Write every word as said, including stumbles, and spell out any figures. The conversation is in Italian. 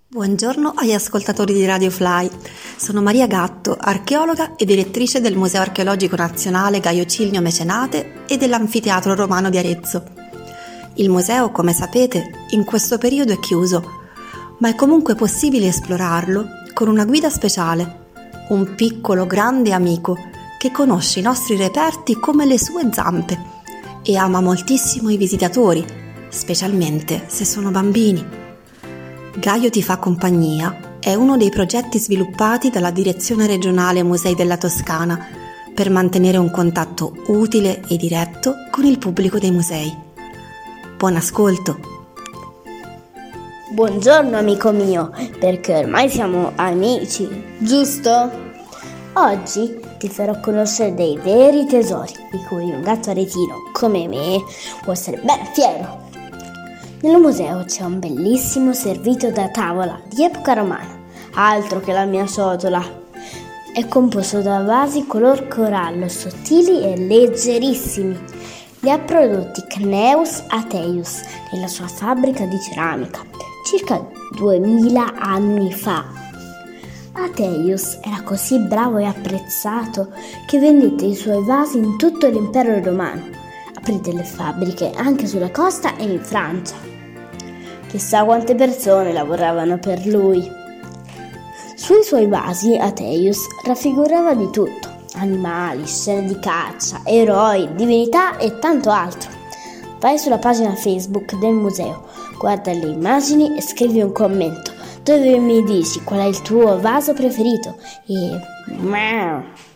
Buongiorno agli ascoltatori di Radio Fly. Sono Maria Gatto, archeologa e direttrice del Museo Archeologico Nazionale Gaio Cilnio Mecenate e dell'Anfiteatro Romano di Arezzo. Il museo, come sapete, in questo periodo è chiuso, ma è comunque possibile esplorarlo con una guida speciale, un piccolo grande amico che conosce i nostri reperti come le sue zampe e ama moltissimo i visitatori, specialmente se sono bambini. Gaio ti fa compagnia è uno dei progetti sviluppati dalla Direzione Regionale Musei della Toscana per mantenere un contatto utile e diretto con il pubblico dei musei. Buon ascolto! Buongiorno amico mio, perché ormai siamo amici, giusto? Oggi ti farò conoscere dei veri tesori di cui un gatto aretino come me può essere ben fiero. Nel museo c'è un bellissimo servito da tavola di epoca romana, altro che la mia ciotola. È composto da vasi color corallo sottili e leggerissimi. Li ha prodotti Cneus Ateius nella sua fabbrica di ceramica, circa duemila anni fa. Ateius era così bravo e apprezzato che vendette i suoi vasi in tutto l'impero romano. Aprì delle fabbriche anche sulla costa e in Francia. Chissà quante persone lavoravano per lui. Sui suoi vasi Ateius raffigurava di tutto: animali, scene di caccia, eroi, divinità e tanto altro. Vai sulla pagina Facebook del museo, guarda le immagini e scrivi un commento dove mi dici qual è il tuo vaso preferito e...